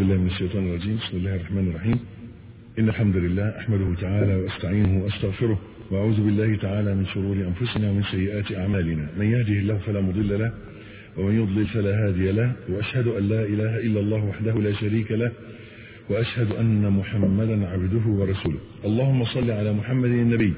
بالله من الشيطان الرجيم. بسم الله الرحمن الرحيم. إن الحمد لله أحمده تعالى وأستعينه وأستغفره وأعوذ بالله تعالى من شرور أنفسنا ومن سيئات أعمالنا. من يهده الله فلا مضل له ومن يضلل فلا هادي له، وأشهد أن لا إله إلا الله وحده لا شريك له، وأشهد أن محمدا عبده ورسوله. اللهم صل على محمد النبي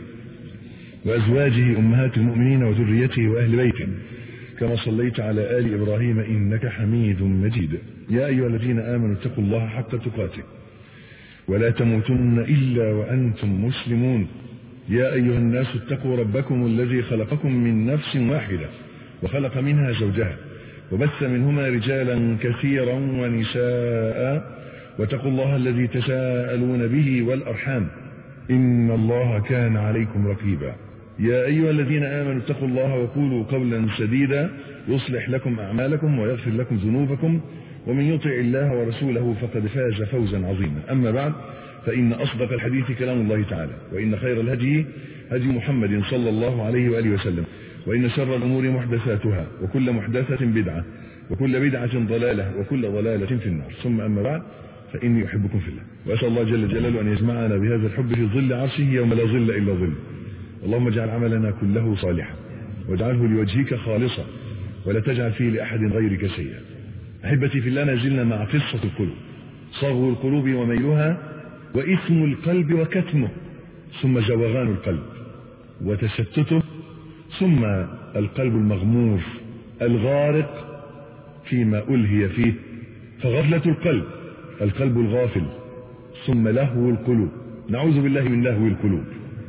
وأزواجه أمهات المؤمنين وذريته وأهل بيته كما صليت على آل إبراهيم إنك حميد مجيد. يا أيها الذين آمنوا اتقوا الله حق تقاته ولا تموتن إلا وأنتم مسلمون. يا أيها الناس اتقوا ربكم الذي خلقكم من نفس واحدة وخلق منها زوجها وبث منهما رجالا كثيرا ونساء، واتقوا الله الذي تساءلون به والأرحام إن الله كان عليكم رقيبا. يا أيها الذين آمنوا اتقوا الله وقولوا قولا سديدا يصلح لكم أعمالكم ويغفر لكم ذنوبكم، ومن يطع الله ورسوله فقد فاز فوزا عظيما. أما بعد، فإن أصدق الحديث كلام الله تعالى، وإن خير الهدي هدي محمد صلى الله عليه وآله وسلم، وإن شر الأمور محدثاتها، وكل محدثة بدعة، وكل بدعة ضلالة، وكل ضلالة في النار. ثم أما بعد، فإني أحبكم في الله، وأسأل الله جل جلاله أن يجمعنا بهذا الحب في ظل عرشه يوم لا ظل إلا ظل. اللهم اجعل عملنا كله صالحا واجعله لوجهك خالصا ولا تجعل فيه لأحد غيرك شيئا. أحبتي في الله، نزلنا مع قصة القلوب، صغر القلوب وميلها، وإثم القلب وكتمه، ثم زوغان القلب وتشتته، ثم القلب المغمور الغارق فيما ألهي فيه، فغفلة القلب الغافل، ثم لهو القلوب، نعوذ بالله من لهو القلوب،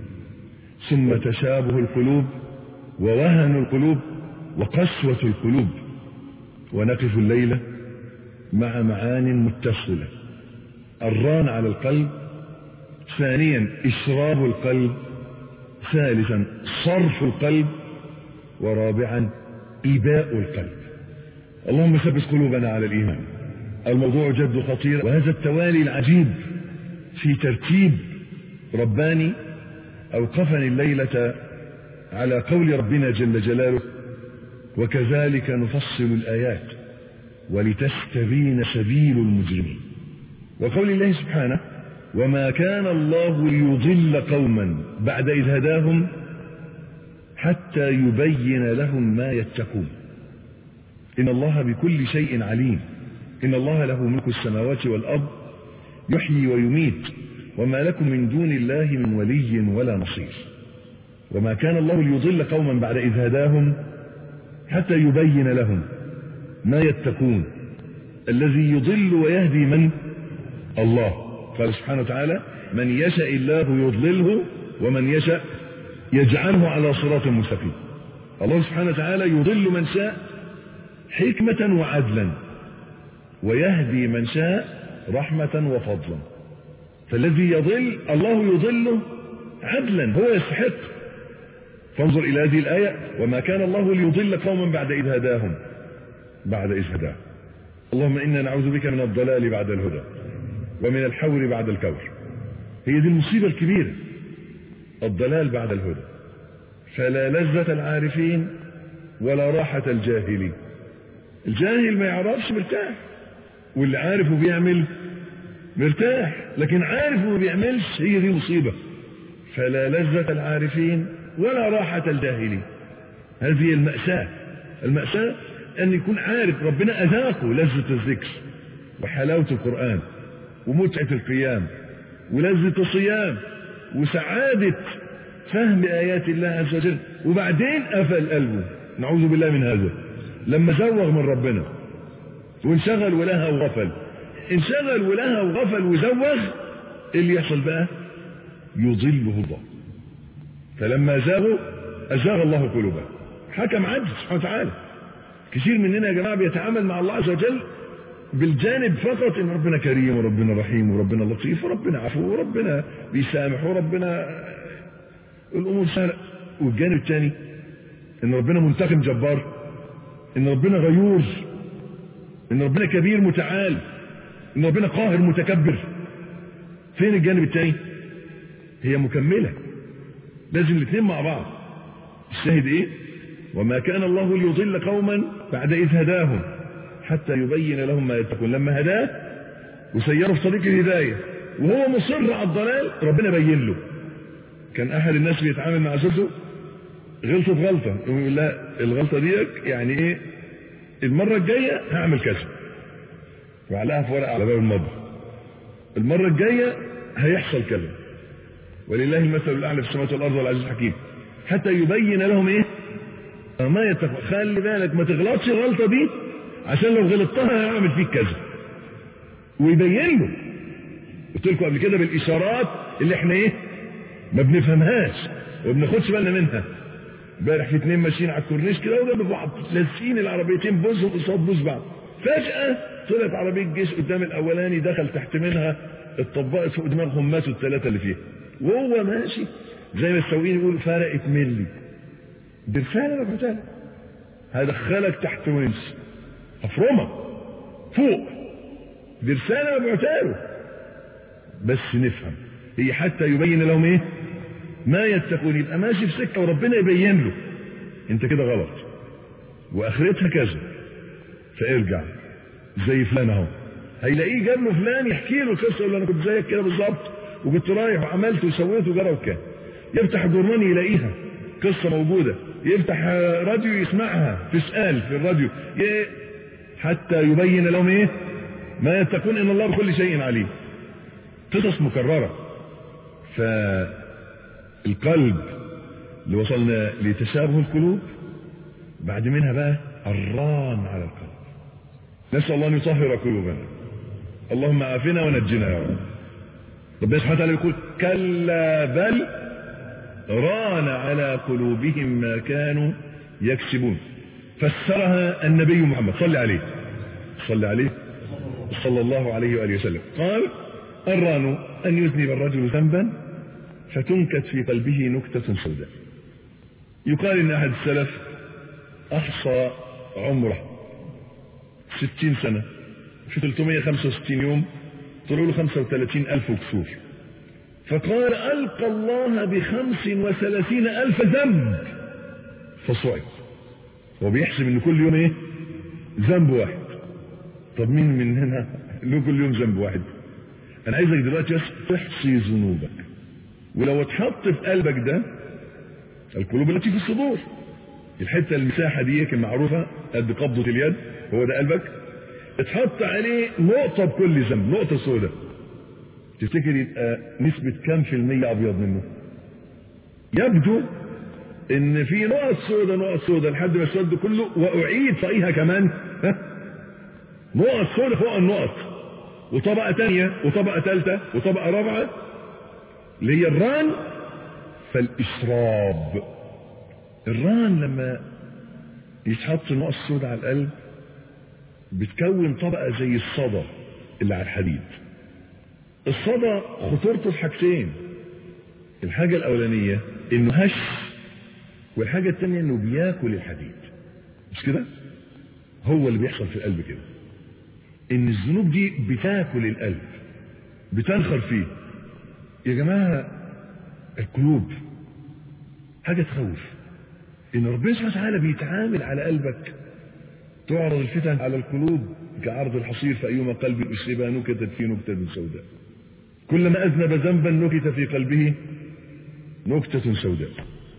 ثم تشابه القلوب ووهن القلوب وقسوة القلوب. ونقف الليلة مع معان متصلة: الران على القلب، ثانيا إشراب القلب، ثالثا صرف القلب، ورابعا إيباء القلب. اللهم ثبت قلوبنا على الإيمان. الموضوع جد خطير، وهذا التوالي العجيب في ترتيب رباني أوقفني الليلة على قول ربنا جل جلاله: وكذلك نفصل الآيات ولتستبين سبيل المجرمين. وقول الله سبحانه: وما كان الله ليضل قوما بعد إذ هداهم حتى يبين لهم ما يتقون إن الله بكل شيء عليم إن الله له ملك السماوات والأرض يحيي ويميت وما لكم من دون الله من ولي ولا نصير. وما كان الله ليضل قوما بعد إذ هداهم حتى يبين لهم ما يتقون. الذي يضل ويهدي من؟ الله. قال سبحانه وتعالى: من يشاء الله يضلله ومن يشاء يجعله على صراط مستقيم. الله سبحانه وتعالى يضل من شاء حكمة وعدلا، ويهدي من شاء رحمة وفضلا. فالذي يضل الله يضله عدلا، هو يستحق. فانظر إلى هذه الآية: وما كان الله ليضل قوما بعد إذ هداهم. اللهم إنا نعوذ بك من الضلال بعد الهدى ومن الحور بعد الكور. هي دي المصيبة الكبيرة، الضلال بعد الهدى. فلا لذة العارفين ولا راحة الجاهلين. الجاهل ما يعرفش مرتاح، واللي عارف وبيعمل مرتاح، لكن عارف وما بيعملش، هي دي مصيبة. فلا لذة العارفين ولا راحة الجاهلين. هذه المأساة أن يكون عارف ربنا أذاقه لذة الذكر وحلاوة القرآن ومتعة القيام ولذة الصيام وسعادة فهم آيات الله عز وجل، وبعدين قفل قلبه، نعوذ بالله من هذا، لما زوغ من ربنا وانشغل ولها وغفل. انشغل ولها وغفل وزوغ، اللي يحصل بقى؟ يضله الله. فلما زاغوا أزاغ الله قلوبهم. حكم عدل سبحانه وتعالى. كثير مننا يا جماعة بيتعامل مع الله عز وجل بالجانب فقط ان ربنا كريم وربنا رحيم وربنا لطيف وربنا عفو وربنا بيسامح وربنا الامور سهله، والجانب الثاني ان ربنا منتقم جبار، ان ربنا غيور، ان ربنا كبير متعال، ان ربنا قاهر متكبر. فين الجانب الثاني؟ هي مكمله، لازم الاثنين مع بعض. الشاهد ايه؟ وما كان الله ليضل قوما بعد إذ هداهم حتى يبين لهم ما يتقون. لما هداه وسيره في طريق الهدايه وهو مصر على الضلال، ربنا بين له. كان احد الناس بيتعامل مع زوجته غلطت غلطه، يقول لا الغلطه ديك يعني ايه، المره الجايه هعمل كذا، وعلقها في ورقه على باب المطبخ، المره الجايه هيحصل كذا، ولله المثل الاعلى في السماوات والارض والعزيز الحكيم، حتى يبين لهم ايه ما يتفق. خلي بالك ما تغلطش الغلطه دي عشان لو غلطتها هعمل فيك كذا، ويبين له. قلت لكم قبل كده بالاشارات اللي احنا ايه ما بنفهمهاش وما بناخدش بالنا منها. امبارح في اتنين ماشيين على الكورنيش كده وجنب بعض، لازقين العربيتين بوزهم قصاد بوز بعض، فجاه طلعت عربيه جيش قدام الاولاني، دخل تحت منها، اتطبقت فوق دماغهم، ماتوا الثلاثه اللي فيها، وهو ماشي زي ما السواقين يقولوا فرقت ملي. دي رساله لك، هدخلك تحت ونس هفرمك فوق، دي رساله مبعوثاله. بس نفهم هي حتى يبين لهم ايه ما يتقون. يبقى ماشي في سكه وربنا يبين له انت كده غلط واخرتها كذا، فارجع زي فلان اهو، هيلاقيه جاب له فلان يحكي له قصه، يقول انا كنت زيك كده بالظبط وكنت رايح وعملت وسويت وجرى وكان. يفتح جورنال يلاقيها قصه موجوده، يفتح راديو يسمعها، تسال في الراديو، حتى يبين لهم ايه ما يتقون ان الله بكل شيء عليم. قصص مكرره. فالقلب اللي وصلنا لتشابه القلوب، بعد منها بقى الران على القلب. نسال الله ان يطهر قلوبنا. اللهم عافنا ونجنا يا رب. ربنا سبحانه وتعالى يقول كلا بل ران على قلوبهم ما كانوا يكسبون. فسرها النبي محمد صلى عليه صلى الله عليه وآله وسلم، قال الران أن يذنب الرجل ذنبا فتنكت في قلبه نكتة سوداء. يقال إن أحد السلف أحصى عمره 60 سنة، في 365 يوم طلعوا له 35,000 وكسور، فقال ألقى الله ب35,000 ذنب فصعد. هو بيحسب إن كل يوم إيه ذنب واحد. طب مين مننا له كل يوم ذنب واحد؟ أنا عايزك دلوقتي بس تحصي ذنوبك، ولو اتحط في قلبك ده، القلوب التي في الصدور، الحتة المساحة دي المعروفة قد قبضة اليد، هو ده قلبك، اتحط عليه نقطة بكل ذنب، نقطة سوداء، تفتكر يبقى نسبة كام في المية أبيض منه؟ يبدو إن في نقط سوداء لحد ما السود كله، وأعيد فوقيها كمان نقط سوداء فوق النقط، وطبقة تانية وطبقة ثالثة وطبقة رابعة اللي هي الران. فالإشراب، الران لما يتحط نقط سوداء على القلب بتكون طبقة زي الصدى اللي على الحديد. الصدى خطورته في حاجتين، الحاجة الأولانية إنه هش، والحاجة الثانية إنه بياكل الحديد. مش كده؟ هو اللي بيحصل في القلب كده، إن الذنوب دي بتاكل القلب، بتنخر فيه. يا جماعة القلوب حاجة تخوف. إن ربنا سبحانه وتعالى بيتعامل على قلبك، تعرض الفتن على القلوب كعرض الحصير، فأيما قلب أشربها نكتت فيه نكتة سوداء، كلما أذنب ذنبا نكت في قلبه نكتة سوداء.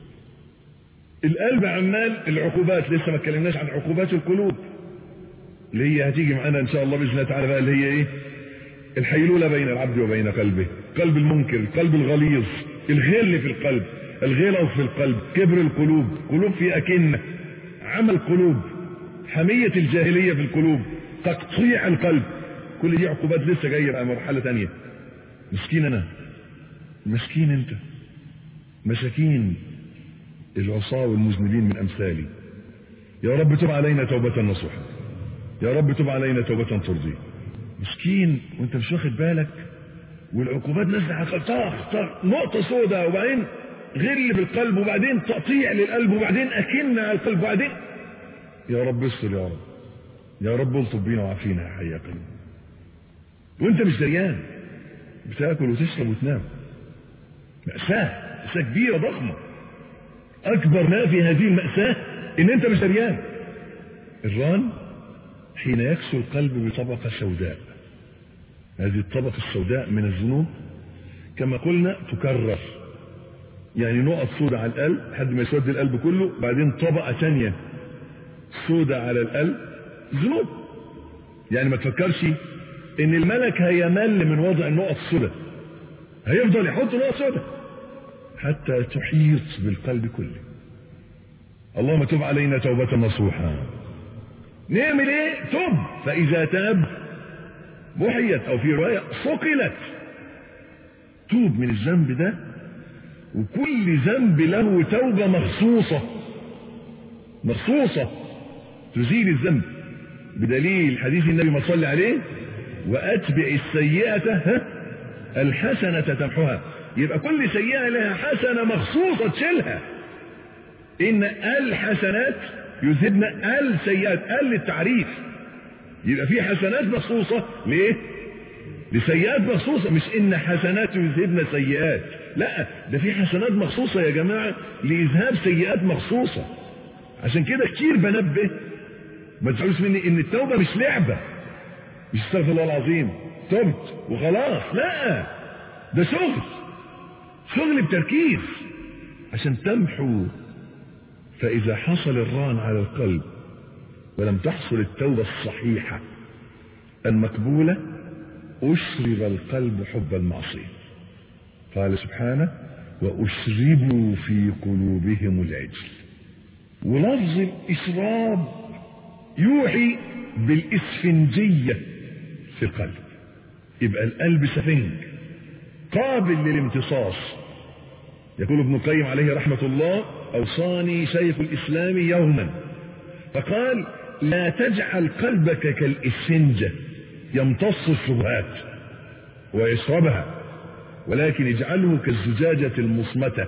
القلب عمال العقوبات، لسه ما اتكلمناش عن عقوبات القلوب اللي هي هتيجي معانا ان شاء الله باذن الله تعالى بقى، اللي هي ايه؟ الحيلوله بين العبد وبين قلبه، قلب المنكر، القلب الغليظ، الغل في القلب، الغلظ في القلب، كبر القلوب، قلوب في اكنه، عمل قلوب، حميه الجاهليه في القلوب، تقطيع القلب. كل دي عقوبات لسه جايه بقى مرحله ثانيه. مسكين انا، مسكين انت، مساكين العصاة والمذنبين من امثالي. يا رب تب علينا توبة نصوحة، يا رب تب علينا توبة ترضي. مسكين وانت مش واخد بالك، والعقوبات نازله على طاخ نقطة سوداء، وبعدين غل في القلب، وبعدين تقطيع للقلب، وبعدين اكن على القلب، وبعدين يا رب استر، يا رب يا رب الطف بينا وعافينا يا حي يا قيوم. وانت مش دريان، بتاكل وتشرب وتنام. مأساة كبيرة ضخمة. اكبر ما في هذه المأساة ان انت مش دريان. الران حين يكسو القلب بطبقة سوداء، هذه الطبقة السوداء من الذنوب كما قلنا تكرر، يعني نقط سودة على القلب لحد ما يسود القلب كله، بعدين طبقة ثانية سودة على القلب ذنوب. يعني ما تفكرش ان الملك هيمل من وضع النقط السوداء، هيفضل يحط نقط سوداء حتى تحيط بالقلب كله. اللهم تب علينا توبة نصوحا. نعمل ايه؟ تب، فاذا تاب محيت، او في رواية صقلت. توب من الذنب ده، وكل ذنب له توبة مخصوصة تزيل الذنب، بدليل حديث النبي ما صلى عليه واتبع السيئة الحسنة تمحها. يبقى كل سيئة لها حسنة مخصوصة تشيلها. ان الحسنات يذهبن السيئات، للتعريف. يبقى في حسنات مخصوصة ليه؟ لسيئات مخصوصة، مش ان حسنات يذهبن سيئات، لا، ده في حسنات مخصوصة يا جماعة لإذهاب سيئات مخصوصة. عشان كده كتير بنبه، ما تزعلوش مني، ان التوبة مش لعبة، مش استغفر الله العظيم تبت وخلاص، لا، ده شغل بتركيز عشان تمحو. فإذا حصل الران على القلب ولم تحصل التوبة الصحيحة المقبولة، أشرب القلب حب المعصية. قال سبحانه: وأشربوا في قلوبهم العجل. ولفظ الإشراب يوحي بالإسفنجية في القلب. يبقى القلب سفنج قابل للامتصاص. يقول ابن القيم عليه رحمة الله: أوصاني شيخ الإسلام يوما فقال: لا تجعل قلبك كالإسفنجة يمتص الشبهات ويشربها، ولكن اجعله كالزجاجة المصمتة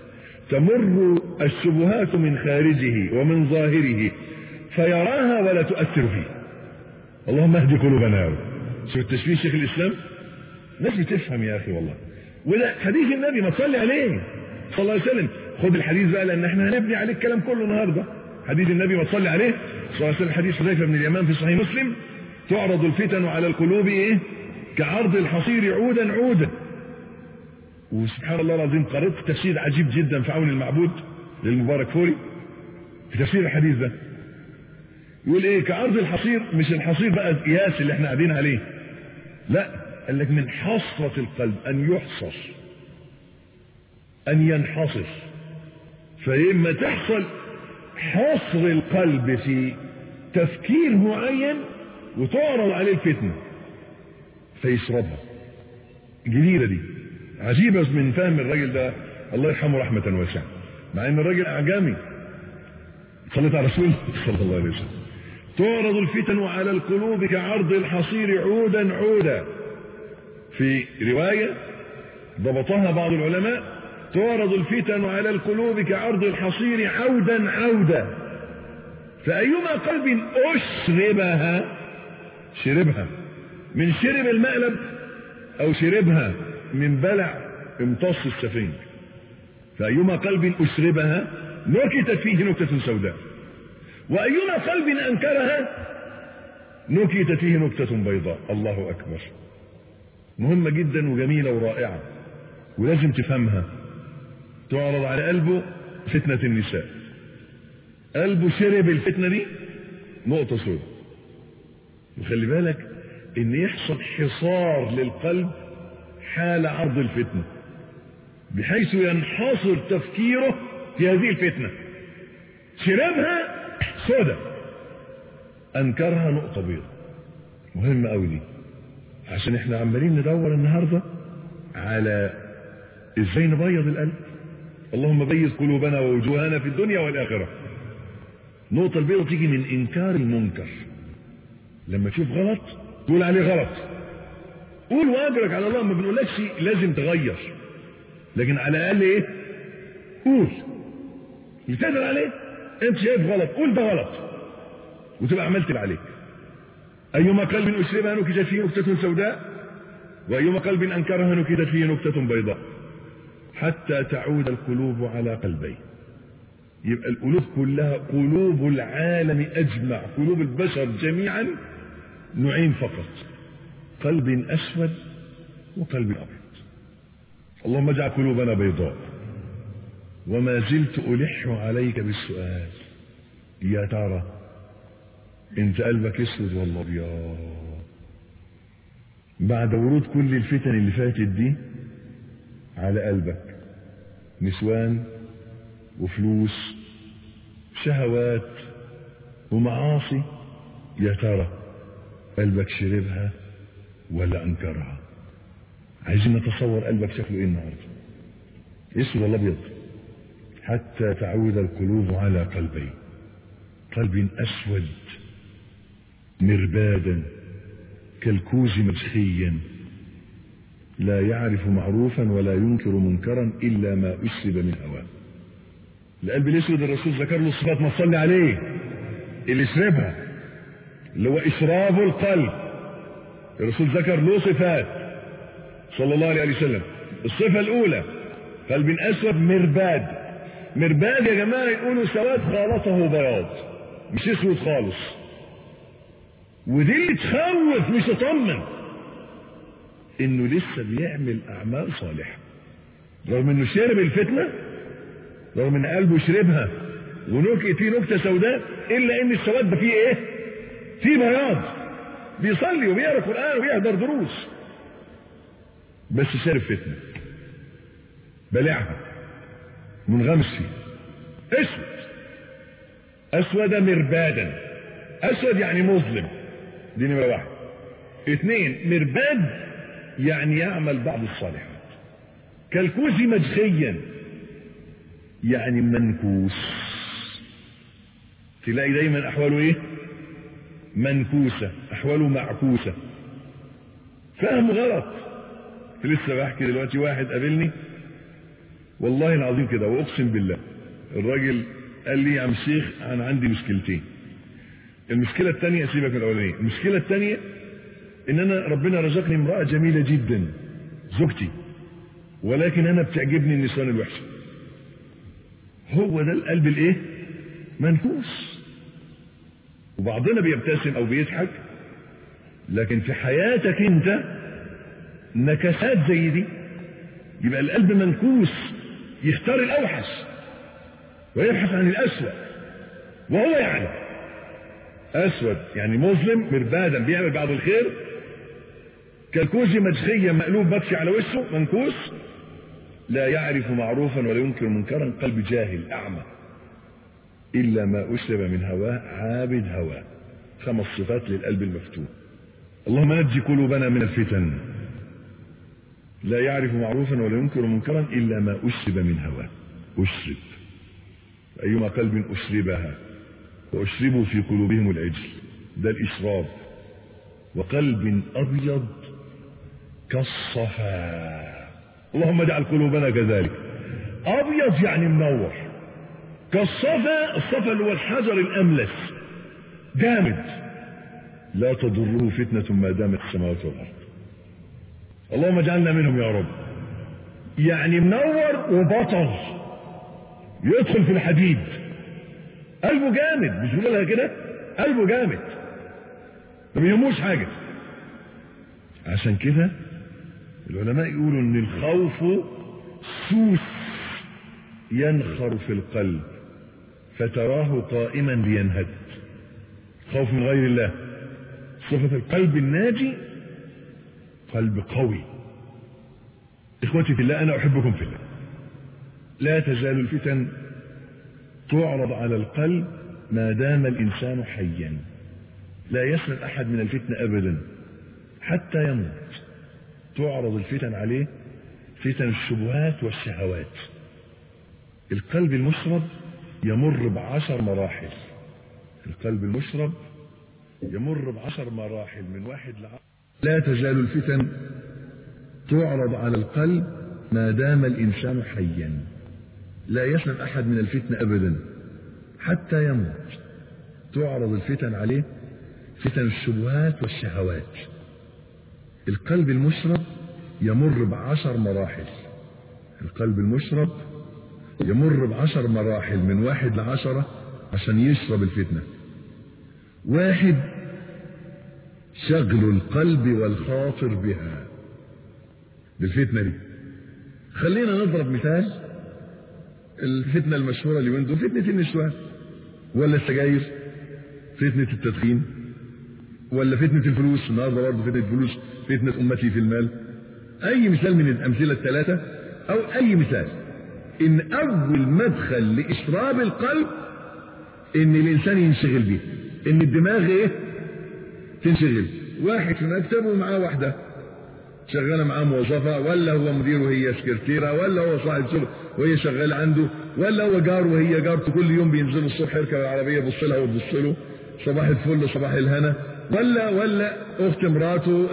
تمر الشبهات من خارجه ومن ظاهره فيراها ولا تؤثر فيه. اللهم اهد قلوبنا. شوف التشبيه شيخ الإسلام، ناس بتفهم يا أخي والله. وده حديث النبي ما تصلي عليه صلى الله عليه وسلم. خد الحديث بقى، لأن احنا هنبني عليه الكلام كله النهارده. حديث النبي ما تصلي عليه صلى الله عليه وسلم، حديث حذيفة بن اليمان في صحيح مسلم: تعرض الفتن على القلوب ايه؟ كعرض الحصير عودا عودا. وسبحان الله العظيم قرأت تفسير عجيب جدا في عون المعبود للمبارك فوري في تفسير الحديث ده. يقول ايه؟ كعرض الحصير، مش الحصير بقى القياس اللي احنا قاعدين عليه، لا، قال لك من حصرة القلب ان يحصر، ان ينحصر. فلما تحصل حصر القلب في تفكير معين وتعرض عليه الفتنة فيشربها. الجديدة دي عجيبة من فهم الراجل ده، الله يرحمه رحمة واسعة، مع ان الراجل اعجامي. صليت على رسول صلى الله عليه وسلم: تعرض الفتن على القلوب كعرض الحصير عودا عودا. في رواية ضبطها بعض العلماء: تعرض الفتن على القلوب كعرض الحصير عودا عودا، فأيما قلب شربها من شرب المقلب أو شربها من بلع امتص السفنج، فأيما قلب أشربها نكتت فيه نكتة سوداء، وأيما قلب أنكرها نكتت فيه نكتة بيضاء. الله أكبر. مهمة جدا وجميلة ورائعة ولازم تفهمها. تعرض على قلبه فتنة النساء، قلبه شرب الفتنة دي نقطة سوداء. وخلي بالك ان يحصل حصار للقلب حال عرض الفتنة، بحيث ينحصر تفكيره في هذه الفتنة. شربها سوداء، انكرها نقطة بيضاء. مهمة قوي دي، عشان احنا عمالين ندور النهاردة على ازاي نبيض القلب. اللهم بيض قلوبنا ووجوهنا في الدنيا والآخرة. نقطة البيضة تيجي من انكار المنكر. لما تشوف غلط تقول عليه غلط، قول واجرك على الله. ما بنقولكش لازم تغير، لكن على الاقل ايه؟ قول اللي تقدر عليه. انت شايف غلط قول ده غلط، وتبقى عملت اللي عليك. ايما قلب اشربها نكتت فيه نكتة سوداء، وايما قلب انكرها نكتت فيه نكتة بيضاء، حتى تعود القلوب على قلبين. يبقى القلوب كلها، قلوب العالم اجمع، قلوب البشر جميعا نوعين فقط: قلب أسود وقلب أبيض. اللهم اجعل قلوبنا بيضاء. وما زلت ألح عليك بالسؤال، يا ترى انت قلبك اسود ولا ابيض؟ بعد ورود كل الفتن اللي فاتت دي على قلبك، نسوان وفلوس شهوات ومعاصي، يا ترى قلبك شربها ولا انكرها؟ عايزين نتصور قلبك شكله ايه النهارده، اسود ولا ابيض؟ حتى تعود القلوب على قلبين، قلب اسود مربادا كالكوز مجخيا لا يعرف معروفا ولا ينكر منكرا الا ما اسلب من هواه. القلب الاسود الرسول ذكر له صفات، ما تصلي عليه، اللي يشربها اللي هو اشراب القلب. الرسول ذكر له صفات صلى الله عليه وسلم. الصفه الاولى قلب اسود مرباد. مرباد يا جماعه يقولوا سواد خالطه بياض، مش اسود خالص. ودي اللي تخوف مش تطمن، انه لسه بيعمل اعمال صالحه رغم انه شرب الفتنه، رغم ان قلبه شربها فيه نكته سوداء، الا ان السواد ده فيه ايه؟ فيه بياض. بيصلي وبيقرا قران وبيحضر دروس، بس شارب فتنه، بلعها، منغمس فيه. اسود مربادا. اسود يعني مظلم، دي نمرة واحد. 2 مرباد يعني يعمل بعض الصالحات. كالكوز مجخيا يعني منكوس، تلاقي دايما احواله ايه؟ منكوسة، احواله معكوسة. فهم غلط. لسه بحكي دلوقتي واحد قابلني والله العظيم كده واقسم بالله، الراجل قال لي يا عم الشيخ انا عندي مشكلتين. المشكلة الثانية سيبك من الاولانية، المشكلة الثانية ان انا ربنا رزقني امرأة جميلة جدا زوجتي، ولكن انا بتعجبني النسوان الوحشة. هو ده القلب الايه؟ منكوس. وبعضنا بيبتسم او بيضحك، لكن في حياتك انت نكسات زي دي. يبقى القلب منكوس، يختار الاوحش ويبحث عن الاسوأ، وهو يعني اسود يعني مظلم مربادا بيعمل بعض الخير، كالكوز مجخيا مقلوب مكشي على وشه منكوس، لا يعرف معروفا ولا ينكر منكرا، قلب جاهل اعمى الا ما اسلب من هواه عابد هواه. 5 صفات للقلب المفتون. اللهم نجي قلوبنا من الفتن. لا يعرف معروفا ولا ينكر منكرا الا ما اسلب من هواه. اسلب، ايما قلب اسلبها واشربوا في قلوبهم العجل، ده الاشراب. وقلب ابيض كالصفا. اللهم اجعل قلوبنا كذلك. ابيض يعني منور، كالصفا. الصفا اللي هو الحجر الاملس، جامد، لا تضره فتنة ما دامت السماوات والارض. اللهم اجعلنا منهم يا رب. يعني منور وبطر، يدخل في الحديد، قلبه جامد، مش بيقولها كده؟ قلبه جامد ما بيهموش حاجة. عشان كده العلماء يقولوا ان الخوف سوس ينخر في القلب فتراه قائما لينهد. خوف من غير الله. صفة القلب الناجي قلب قوي. اخوتي في الله، انا احبكم في الله. لا تزال الفتن تعرض على القلب ما دام الانسان حيا. لا يسلم احد من الفتنة ابدا حتى يموت. تعرض الفتن عليه، فتن الشبهات والشهوات. القلب المشرب يمر ب10 مراحل. القلب المشرب يمر ب10 مراحل من 1 ل10. لا تزال الفتن تعرض على القلب ما دام الإنسان حيا. لا يسلم أحد من الفتنة أبدا حتى يموت. تعرض الفتن عليه، فتن الشبهات والشهوات. القلب المشرب يمر ب10 مراحل. القلب المشرب يمر ب10 مراحل من 1 ل10 عشان يشرب الفتنة. 1 شغل القلب والخاطر بها، بالفتنة دي. خلينا نضرب مثال الفتنة المشهورة اليومين دول، فتنة النسوان ولا السجاير، فتنة التدخين، ولا فتنة الفلوس. النهارده برضه فتنة الفلوس، فتنة أمتي في المال. أي مثال من الأمثلة الثلاثة أو أي مثال، إن أول مدخل لإشراب القلب إن الإنسان ينشغل بيه، إن الدماغ إيه؟ تنشغل. واحد في مكتبه ومعاه واحدة شغالة معاه موظفة، ولا هو مدير وهي سكرتيرة، ولا هو صاحب شغل وهي شغالة عنده، ولا هو جار وهي جارته، كل يوم بينزلوا الصبح يركب العربية يبص لها وتبص له صباح الفل صباح الهنا، ولا أخت مراته،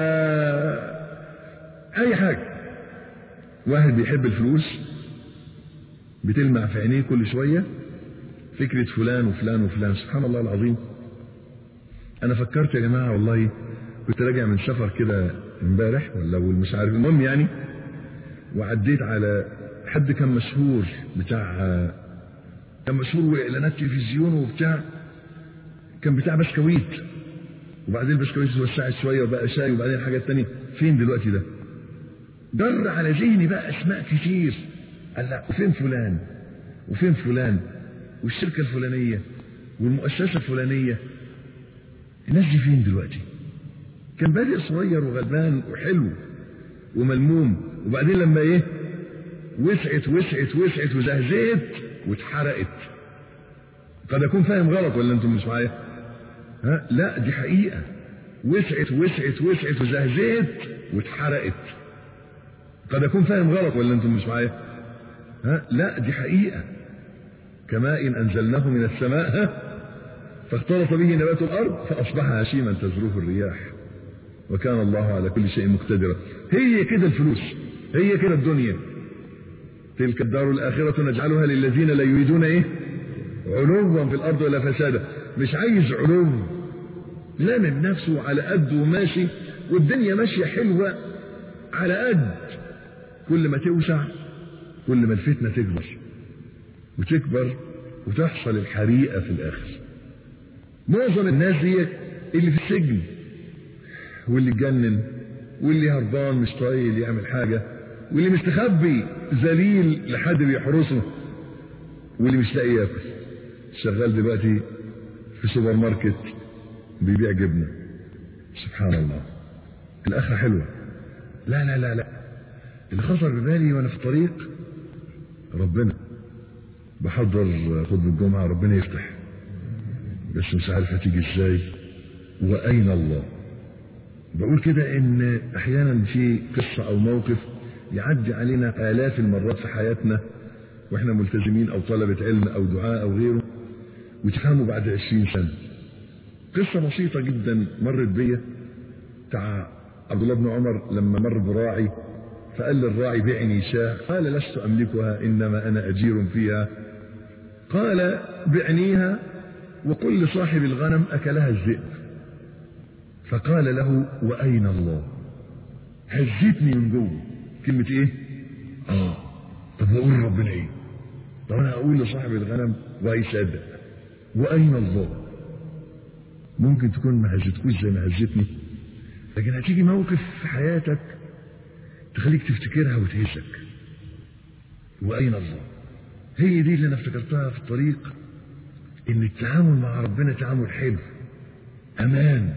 أي حاجة. واحد بيحب الفلوس بتلمع في عينيه كل شوية فكرة فلان وفلان وفلان. سبحان الله العظيم. أنا فكرت يا جماعة والله، كنت راجع من سفر كده امبارح ولا مش عارف، المهم يعني، وعديت على حد كان مشهور كان مشهور واعلانات تلفزيون وبتاع، كان بتاع بسكويت، وبعدين البسكويت اتوسعت شويه وبقى شاي وبعدين حاجات تانية. فين دلوقتي ده؟ جر على ذهني بقى اسماء كتير. قال لا، وفين فلان وفين فلان والشركه الفلانيه والمؤسسه الفلانيه، الناس دي فين دلوقتي؟ كان بادئ صغير وغلبان وحلو وملموم، وبعدين لما ايه وسعت وسعت وسعت وزهزت واتحرقت. قد اكون فاهم غلط ولا انتم مش معايا؟ ها لا، دي حقيقة. وسعت وسعت وسعت وزهزت واتحرقت. قد اكون فاهم غلط ولا انتم مش معايا؟ ها لا، دي حقيقة. كماء انزلناه من السماء فاختلط به نبات الارض فاصبح هشيما تذروه الرياح وكان الله على كل شيء مقتدرا. هي كده الفلوس، هي كده الدنيا. تلك الدار الآخرة نجعلها للذين لا يريدون ايه؟ علوا في الأرض ولا فسادا. مش عايز علو، لامم نفسه على قد وماشي، والدنيا ماشية حلوة على قد. كل ما توسع كل ما الفتنة تكبر وتكبر وتحصل الحريقة في الآخر. معظم الناس دي اللي في السجن، واللي اتجنن، واللي هربان مش طايل يعمل حاجة، واللي مستخبي ذليل لحد بيحرسه، واللي مش لاقي ياكل، شغال دلوقتي في سوبر ماركت بيبيع جبنة. سبحان الله. الآخرة حلوة. لا لا لا لا، اللي خطر ببالي وانا في الطريق، ربنا بحضر خطبة الجمعة، ربنا يفتح، بس مش عارف هتيجي ازاي واين الله. بقول كده ان احيانا في قصة او موقف يعدي علينا آلاف المرات في حياتنا واحنا ملتزمين او طلبة علم او دعاء او غيره، وتفهموا بعد 20 سنة. قصة بسيطة جدا مرت بيا، بتاع عبد الله بن عمر لما مر براعي فقال للراعي بعني شاة، قال لست املكها انما انا اجير فيها، قال بعنيها وقل لصاحب الغنم اكلها الذئب. فقال له واين الله؟ هزتني من جوه كلمة ايه؟ طب واقول ربنا ايه؟ طب انا اقول لصاحب الغنم وهيصدق، واين الله؟ ممكن تكون ما هزتكوش زي ما هزتني، لكن هتيجي موقف في حياتك تخليك تفتكرها وتهزك. واين الله؟ هي دي اللي انا افتكرتها في الطريق، ان التعامل مع ربنا تعامل حلو، امان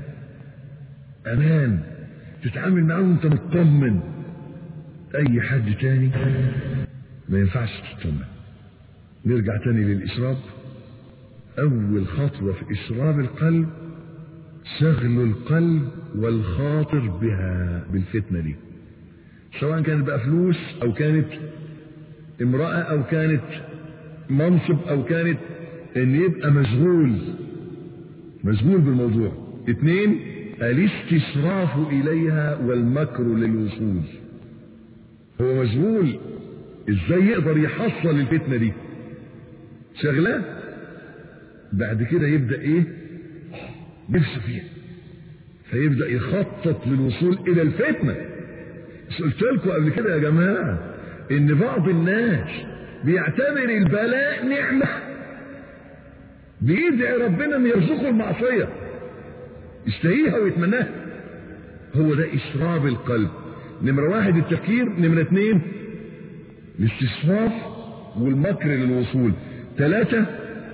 امان، تتعامل معاه وانت مطمن. اي حد تاني ما ينفعش تطمن. نرجع تاني للإشراب. اول خطوة في إشراب القلب شغل القلب والخاطر بها، بالفتنة دي، سواء كانت بقى فلوس او كانت امرأة او كانت منصب او كانت ان يبقى مشغول بالموضوع. 2 الاستشراف اليها والمكر للوصول. هو مشغول ازاي يقدر يحصل الفتنة دي، شغلة بعد كده يبدأ ايه؟ نفسه فيها، فيبدأ يخطط للوصول الى الفتنة. مش قلت لكم قبل كده يا جماعة ان بعض الناس بيعتبر البلاء نعمة، بيدعي ربنا ان يرزقه المعصية. يشتهيها ويتمناها. هو ده إشراب القلب. نمرة 1 التفكير، نمرة 2 الاستشراف والمكر للوصول، 3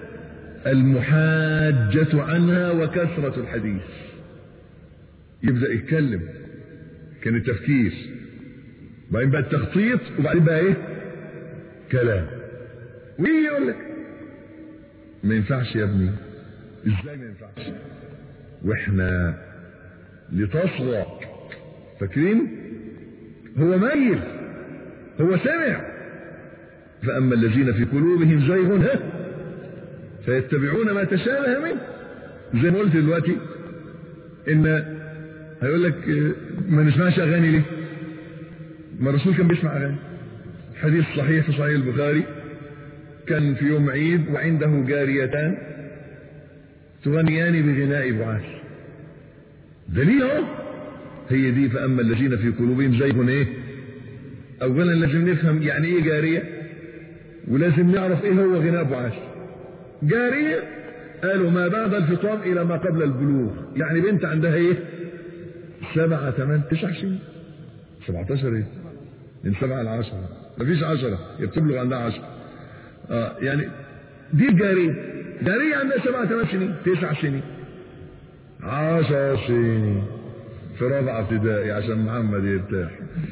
المحاجة عنها وكثرة الحديث. يبدأ يتكلم، كان التفكير، وبعدين بقى التخطيط، وبعدين بقى ايه؟ كلام. ويجي يقول لك ما ينفعش يا ابني. ازاي ما ينفعش؟ واحنا لتصغى، فاكرين؟ هو ميل، هو سمع. فأما الذين في قلوبهم زيغ فيتبعون ما تشابه منه. زي ما قلت دلوقتي ان هيقول لك ما نسمعش اغاني ليه؟ ما الرسول كان بيسمع اغاني. حديث صحيح في صحيح البخاري، كان في يوم عيد وعنده جاريتان تغنيان بغناء بعاث. دليل اهو. هي دي فأما الذين في قلوبهم زيغ ايه؟ اولا لازم نفهم يعني ايه جارية، ولازم نعرف ايه هو غناء بعاث. جارية قالوا ما بعد الفطام الى ما قبل البلوغ، يعني بنت عندها ايه؟ 7 8 9 سنين. 17 ايه؟ من 7 ل 10، مفيش 10 يبتبلغ عندها 10. يعني دي جارية. جارية عندها 7 8 سنين، 9 سنين، 10 سنين، في رابعة ابتدائي عشان محمد يرتاح.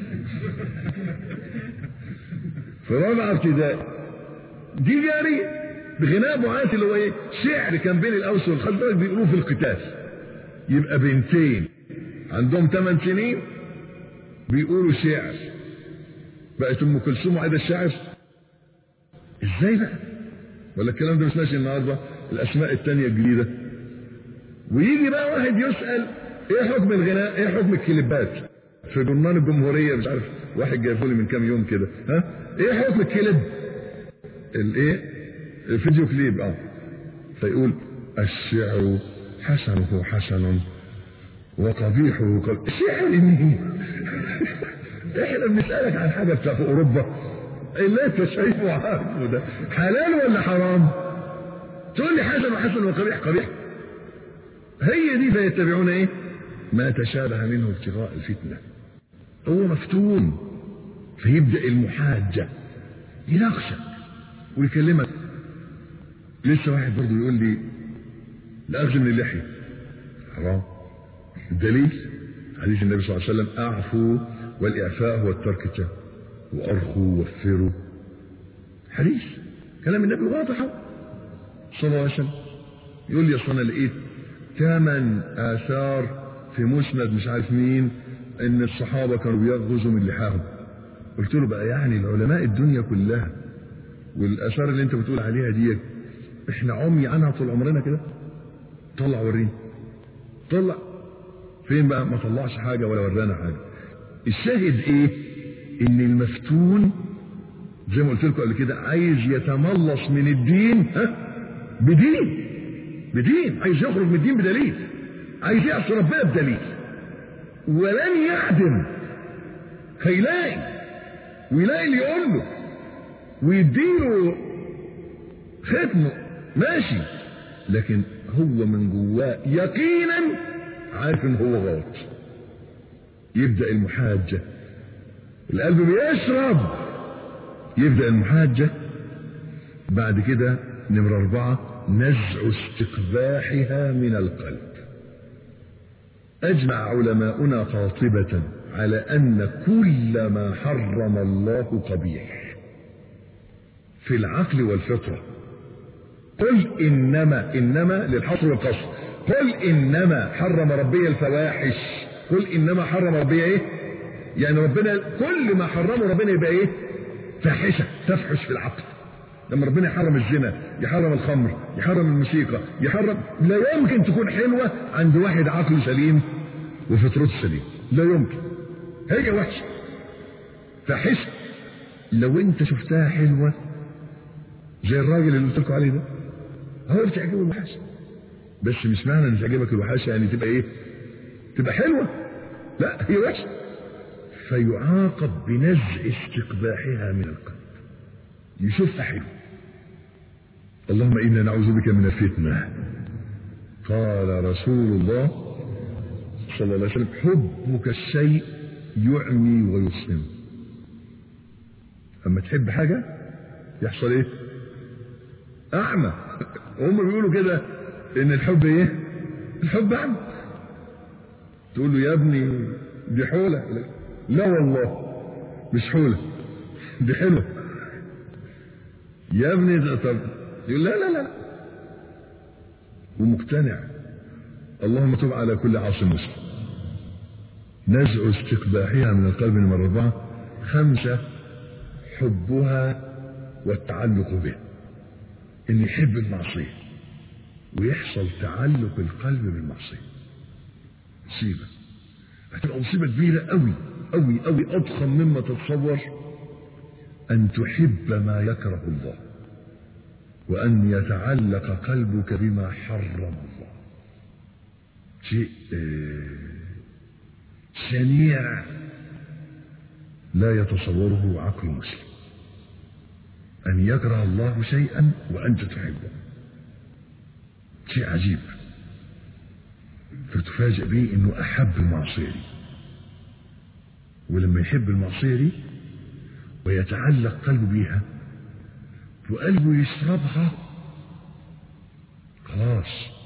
في رابعة ابتدائي. دي جارية بغناء بعاث اللي هو ايه؟ شعر كان بين الاوس والخزرج بيقولوه في القتال. يبقى بنتين عندهم 8 سنين بيقولوا شعر. بقت ام كلثوم وعايده الشعر. ازاي بقى؟ ولا الكلام ده مش ماشي النهارده؟ الاسماء التانية الجديده. ويجي بقى واحد يسال ايه حكم الغناء؟ ايه حكم الكليبات؟ في جرنان الجمهوريه مش عارف، واحد جايبه لي من كام يوم كده، ايه حكم الكليب؟ الايه؟ الفيديو كليب. فيقول الشعر حسنه حسن وقبيحه قبيح. الشعر مين؟ احنا بنسألك عن حاجة بتاع في اوروبا اللي انت شايفه عارفه ده حلال ولا حرام؟ تقول لي حسن وحسن وقبيح قبيح. هي دي فيتبعون ايه؟ ما تشابه منه ابتغاء الفتنة. هو مفتون، فيبدأ المحاجة يناقشك ويكلمك. لسه واحد برضه يقول لي الأخذ من اللحية حرام. الدليل حديث النبي صلى الله عليه وسلم أعفوا والإعفاء هو الترك التام، وأرخوا وفروا. حديث كلام النبي واضح صلى الله عليه وسلم. يقول لي أصل أنا لقيت 8 آثار في مسند مش عارف مين إن الصحابة كانوا بيغزوا من لحاهم. قلت له بقى يعني العلماء الدنيا كلها والآثار اللي أنت بتقول عليها دي إحنا عمي عنها طول عمرنا كده؟ طلع وريني. طلع فين بقى؟ ما طلعش حاجة ولا ورانا حاجة. الشاهد ايه؟ ان المفتون زي ما قلت لكم قبل كده عايز يتملص من الدين بدين، عايز يخرج من الدين بدليل، عايز يعصي ربنا بدليل، ولن يعدم. هيلاقي ويلاقي اللي يقول له ويديله ختمه ماشي، لكن هو من جواه يقينا عارف ان هو غلط. يبدأ المحاجة، القلب بيشرب، يبدأ المحاجة. بعد كده نمرة 4 نزع استقباحها من القلب. أجمع علماؤنا قاطبة على أن كل ما حرم الله قبيح في العقل والفطرة. قل إنما للحصر والقصر. قل إنما حرم ربي الفواحش. قل إنما حرم ربي إيه؟ يعني ربنا كل ما حرمه ربنا يبقى إيه؟ فاحشة، تفحش في العقل. لما ربنا يحرم الزنا، يحرم الخمر، يحرم الموسيقى، يحرم، لا يمكن تكون حلوة عند واحد عقله سليم وفطرته سليم، لا يمكن. هي وحشة فاحشة. لو انت شفتها حلوة زي الراجل اللي قلت لكم عليه ده، هو بتعجبه الوحشة، بس مش معنى ان تعجبك الوحشة يعني تبقى ايه؟ تبقى حلوة. لا، هي وحشة. فيعاقب بنزع استقباحها من القلب، يشوفها حلو. اللهم إنا نعوذ بك من الفتنة. قال رسول الله صلى الله عليه وسلم: حبك الشيء يعمي ويصم. اما تحب حاجة يحصل ايه؟ اعمى. هم بيقولوا كده ان الحب ايه؟ الحب اعمى. تقول له: يا ابني دي حولة. لا والله مش حولة، دي حلوة. يا ابني طب يقول: لا لا لا، ومقتنع. اللهم تب على كل عاص مسلم. نزع استقباحها من القلب نمرة 4. 5 حبها والتعلق به، ان يحب المعصية ويحصل تعلق القلب بالمعصية. مصيبة، هتبقى مصيبة كبيرة قوي قوي قوي، اضخم مما تتصور، ان تحب ما يكره الله وان يتعلق قلبك بما حرم الله. شيء شنيع لا يتصوره عقل مسلم، ان يكره الله شيئا وانت تحبه. شيء عجيب. فتفاجئ به انه احب المعصية دي، ولما يحب المعصية دي ويتعلق قلبه بيها وقلبه يشربها، خلاص.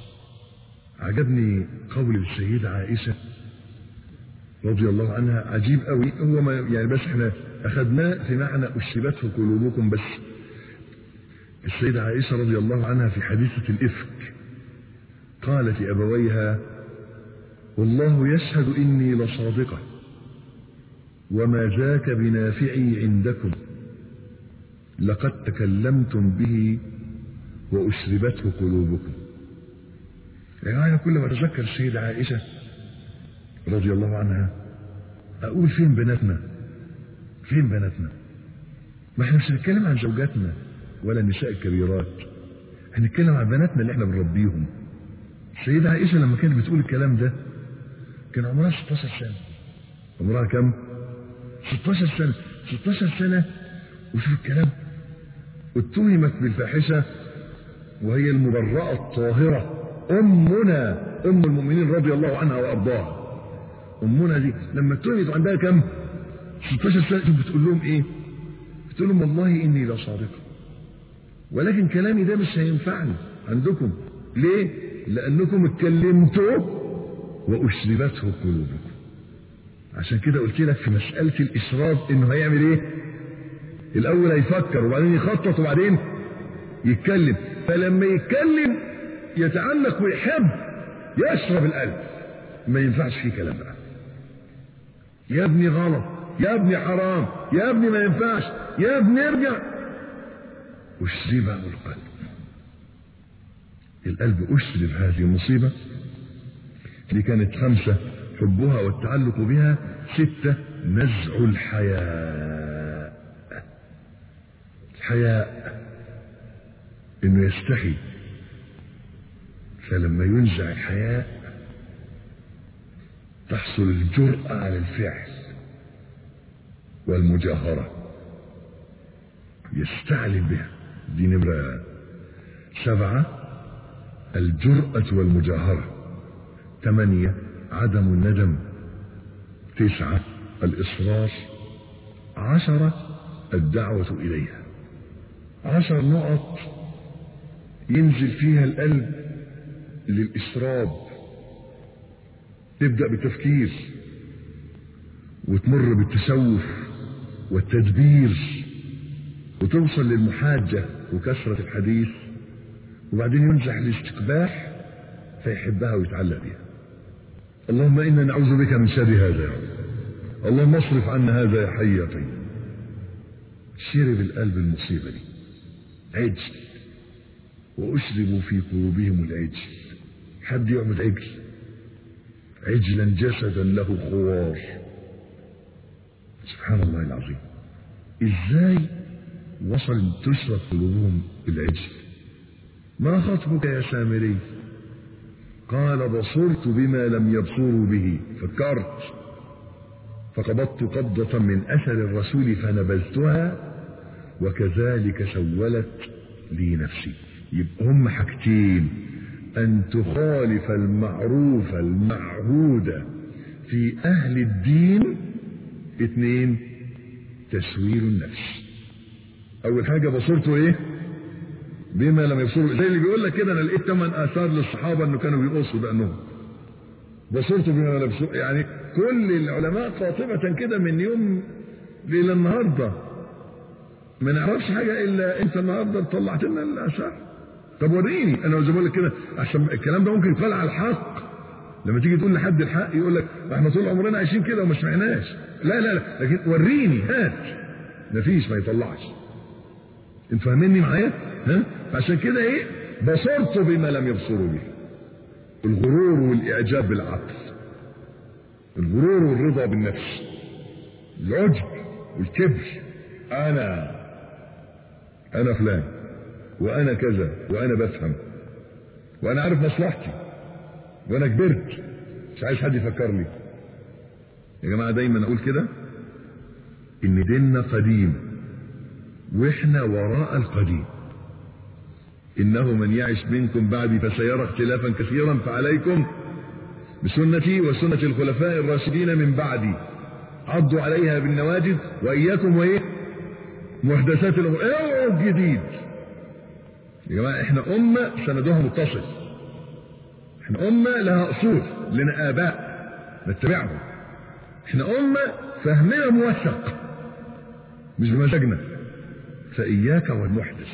عجبني قول السيدة عائشة رضي الله عنها، عجيب قوي. هو ما يعني بس احنا اخذناه في معنى اشربته قلوبكم، بس السيدة عائشة رضي الله عنها في حديثة الإفك قالت لأبويها: والله يشهد إني لصادقة وما ذاك بنافعي عندكم، لقد تكلمتم به وأشربته قلوبكم. يعني أنا كل ما أتذكر السيدة عائشة رضي الله عنها أقول: فين بناتنا؟ فين بناتنا؟ ما احنا مش هنتكلم عن زوجاتنا ولا النساء الكبيرات، هنتكلم عن بناتنا اللي احنا بنربيهم. السيدة عائشة لما كانت بتقول الكلام ده كان عمرها 16 سنة. عمرها كم؟ 16 سنة. 16 سنة وشوف الكلام. اتهمت بالفاحشة وهي المبرأة الطاهرة، أمنا أم المؤمنين رضي الله عنها وأرضاها. أمنا دي لما اتهمت عندها كم؟ 16 سنة. بتقول لهم إيه؟ بتقول لهم: والله إني لصادقة، ولكن كلامي ده مش هينفعني عندكم. ليه؟ لأنكم اتكلمتوا وأشربته قلوبكم. عشان كده قلت لك في مسألة الإشراب إنه هيعمل إيه؟ الأول هيفكر وبعدين يخطط وبعدين يتكلم. فلما يتكلم يتعلق ويحب يشرب القلب، ما ينفعش فيه كلام بقى. يا ابني غلط، يا ابني حرام، يا ابني ما ينفعش، يا ابني ارجع. أشربه القلب. القلب أشرب هذه المصيبة. دي كانت 5 حبها والتعلق بها. 6 نزع الحياء. الحياء انه يستحي، فلما ينزع الحياء تحصل الجرأة على الفعل والمجاهرة، يستعلم بها. دي نمرة 7 الجرأة والمجاهرة. 8 عدم الندم. 9 الإصرار. 10 الدعوة إليها. 10 نقط ينزل فيها القلب للإسراب. تبدأ بالتفكير وتمر بالتسوف والتدبير وتوصل للمحاجة وكثرة الحديث، وبعدين ينزح الاستقباح فيحبها ويتعلق بها. اللهم إنا نعوذ بك من شر هذا يا رب، اللهم اصرف عنا هذا يا حي يا قيوم. شرب القلب المصيبة دي عجل، وأشربوا في قلوبهم العجل. حد يعبد عجل، عجلا جسدا له خوار. سبحان الله العظيم. ازاي وصل تشرب قلوبهم العجل؟ ما خطبك يا سامري؟ قال بصرت بما لم يبصروا به، فكرت فقبضت قبضة من أثر الرسول فنبذتها وكذلك سولت لي نفسي. يبقى هم حاجتين: أن تخالف المعروف المعهود في أهل الدين 2 تسويل النفس. أول حاجة بصرته إيه؟ بما لم يبصروا، زي اللي بيقول لك كده أنا لقيت 8 آثار للصحابة إنه كانوا بيقصوا بأنهم بصرته بما لم يبصروا. يعني كل العلماء قاطبة كده من يوم إلى النهارده ما نعرفش حاجة إلا أنت النهارده طلعت لنا الآثار. طب وريني. أنا زي ما بقول لك كده عشان الكلام ده ممكن يقال على الحق. لما تيجي تقول لحد الحق يقول لك احنا طول عمرنا عايشين كده وما سمعناش. لا لا لا، لكن وريني، هات. مفيش، ما يطلعش. انت فاهميني معايا؟ ها؟ عشان كده ايه؟ بصرت بما لم يبصروا به. الغرور والاعجاب بالعقل، الغرور والرضا بالنفس، العجب والكبر. انا فلان وانا كذا وانا بفهم وانا عارف مصلحتي وانا كبرت مش عايز حد يفكرني. يا جماعه دايما اقول كده ان ديننا قديم واحنا وراء القديم. انه من يعش منكم بعدي فسيرى اختلافا كثيرا فعليكم بسنتي وسنة الخلفاء الراشدين من بعدي عضوا عليها بالنواجذ واياكم وايه محدثات الامور. اوعوا الجديد. يا جماعه احنا امه سندها متصل، احنا امه لها اصول، لنا اباء نتبعهم، احنا امه فهمنا موثق مش بمزاجنا. فاياك والمحدث.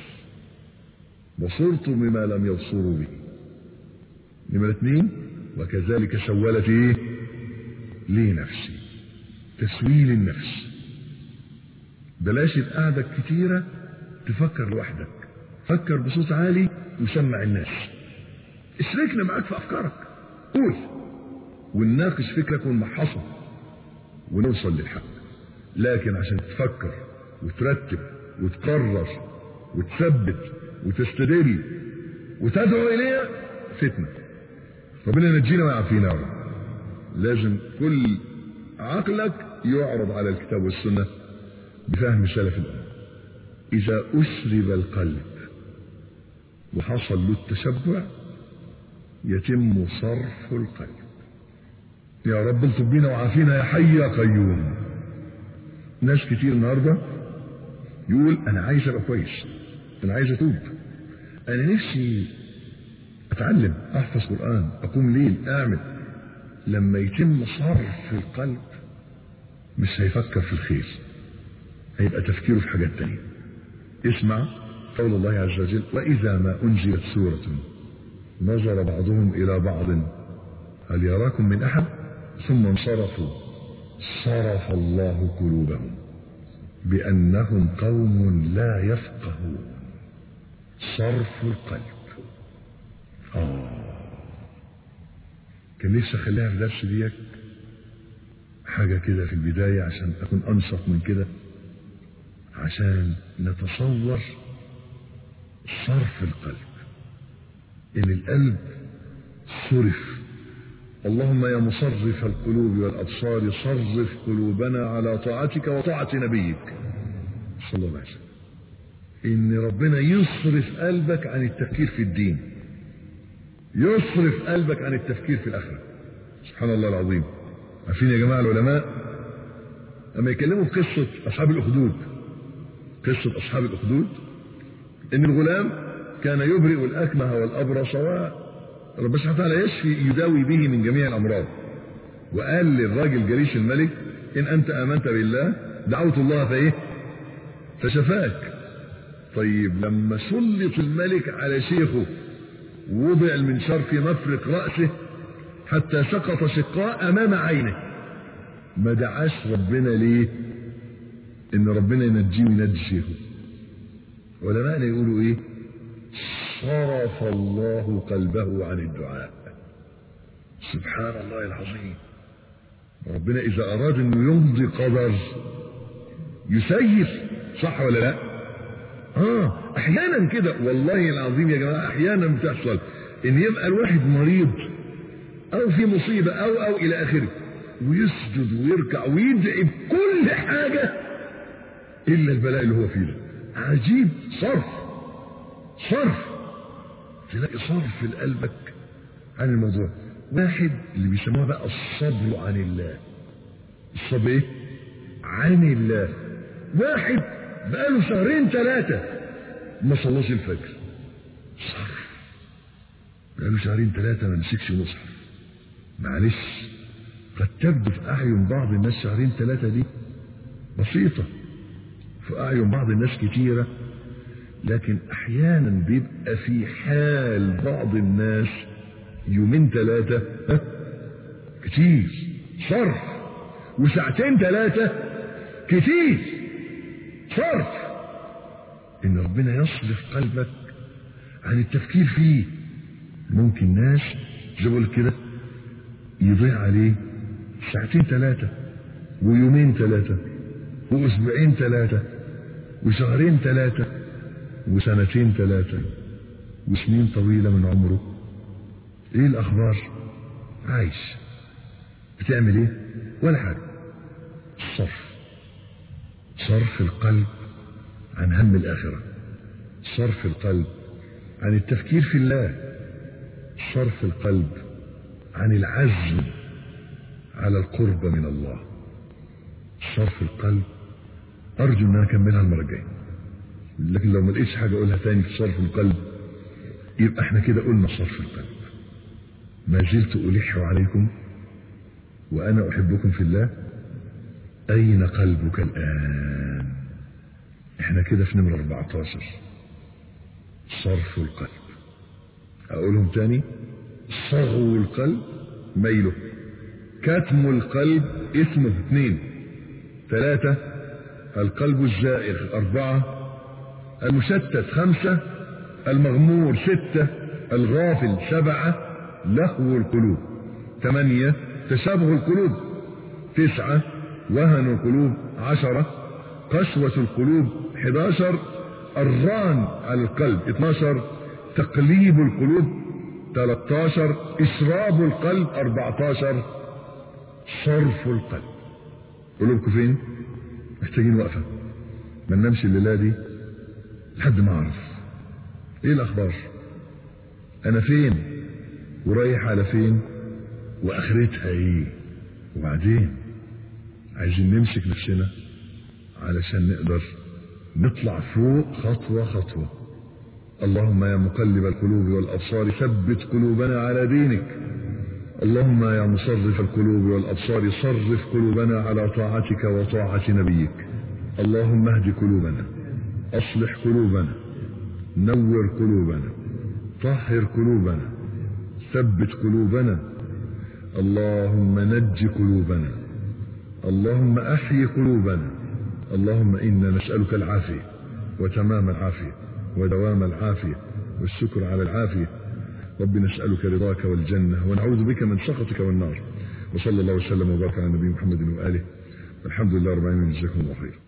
بصرت بما لم يبصروا به. نمرة 2 وكذلك سولت ايه لي نفسي. تسويل النفس. بلاش القعده الكتيره تفكر لوحدك، فكر بصوت عالي وسمع الناس. اشركنا معاك في افكارك، قول ونناقش فكرك ونمحصه ونوصل للحق. لكن عشان تفكر وترتب وتقرر وتثبت وتستدل وتدعو اليها فتنه. ربنا ينجينا ويعافينا يا رب. لازم كل عقلك يعرض على الكتاب والسنه بفهم سلف الامه. اذا اسرب القلب وحصل له التشبع يتم صرف القلب. يا رب الطف بينا وعافينا يا حي يا قيوم. ناس كتير النهارده يقول انا عايز ابقى كويس، انا عايز اتوب، انا نفسي اتعلم، احفظ قران، اقوم ليل، اعمل. لما يتم صرف القلب مش هيفكر في الخير، هيبقى تفكيره في حاجات تانية. اسمع قول الله عز وجل واذا ما انزلت سورة نظر بعضهم الى بعض هل يراكم من احد ثم انصرفوا صرف الله قلوبهم بانهم قوم لا يفقهون. صرف القلب. كان نفسي اخليها في درس ديك حاجة كده في البداية عشان اكون انشط من كده، عشان نتصور صرف القلب. ان القلب صرف. اللهم يا مصرف القلوب والابصار صرف قلوبنا على طاعتك وطاعة نبيك صلى الله عليه وسلم. ان ربنا يصرف قلبك عن التفكير في الدين، يصرف قلبك عن التفكير في الاخره. سبحان الله العظيم. عارفين يا جماعه العلماء لما يكلموا في قصه اصحاب الاخدود، قصه اصحاب الاخدود، ان الغلام كان يبرئ الاكمه والابرص وربنا سبحانه وتعالى يشفي يداوي به من جميع الامراض. وقال للراجل جليش الملك ان انت امنت بالله دعوت الله فايه فشفاك. طيب لما سلط الملك على شيخه ووضع المنشار في مفرق رأسه حتى سقط شقاء امام عينه، ما دعاش ربنا ليه؟ ان ربنا ينجيه وينجي شيخه. علماءنا يقولوا ايه؟ صرف الله قلبه عن الدعاء. سبحان الله العظيم. ربنا اذا اراد انه يمضي قدر يسير، صح ولا لا؟ احيانا كده والله العظيم يا جماعه، احيانا بتحصل ان يبقى الواحد مريض او في مصيبه او الى اخره، ويسجد ويركع ويدعي بكل حاجه الا البلاء اللي هو فيه ده. عجيب. صرف تلاقي صرف لقلبك عن الموضوع. واحد اللي بيسموها بقى الصبر عن الله. الصبر ايه؟ عن الله. واحد بقاله 2 3 ما صلاش الفجر، صبر. بقاله 2 3 ما مسكش مصحف. معلش، قد تبدو في أعين بعض الناس 2 3 دي بسيطة، في أعين بعض الناس كتيرة، لكن أحيانا بيبقى في حال بعض الناس 2 3 كتير صرف، و2 3 كتير صرف. إن ربنا يصرف قلبك عن التفكير فيه. ممكن ناس زي كده يضيع عليه 2 3 و2 3 وأسبوعين 3 وشهرين 3 وسنتين 3 وسنين طويلة من عمره. ايه الأخبار؟ عايش، بتعمل ايه؟ ولا حاجة. صرف القلب عن هم الآخرة، صرف القلب عن التفكير في الله، صرف القلب عن العزم على القرب من الله. صرف القلب أرجو أن أنا أكملها المرة الجاية، لكن لو ما لقيتش حاجة أقولها تاني في صرف القلب يبقى احنا كده قلنا صرف القلب. ما زلت ألح عليكم وأنا أحبكم في الله. أين قلبك الآن؟ احنا كده في نمرة 14، صرف القلب. أقولهم تاني: صغو القلب ميله، كتم القلب اسمه 2، 3 القلب الزائغ، 4 المشتت، 5 المغمور، 6 الغافل، 7 لهو القلوب، 8 تشابه القلوب، 9 وهن القلوب، 10 قسوة القلوب، 11 الران على القلب، 12 تقليب القلوب، 13 إسراب القلب، 14 صرف القلب. قلوبكم فين؟ محتاجين وقفة، ما ننامش الليلة دي لحد ما أعرف إيه الأخبار، أنا فين ورايح على فين وآخرتها إيه. وبعدين عايزين نمسك نفسنا علشان نقدر نطلع فوق خطوة خطوة. اللهم يا مقلب القلوب والأبصار ثبت قلوبنا على دينك. اللهم يا مصرف القلوب والأبصار صرف قلوبنا على طاعتك وطاعة نبيك. اللهم اهد قلوبنا، أصلح قلوبنا، نور قلوبنا، طهر قلوبنا، ثبت قلوبنا. اللهم نج قلوبنا، اللهم أحيي قلوبنا. اللهم إنا نسألك العافية وتمام العافية ودوام العافية والشكر على العافية. رب نسألك رضاك والجنة ونعوذ بك من سخطك والنار. وصلى الله وسلم وبارك على النبي محمد وآله، والحمد لله رب العالمين. جزاكم الله خير.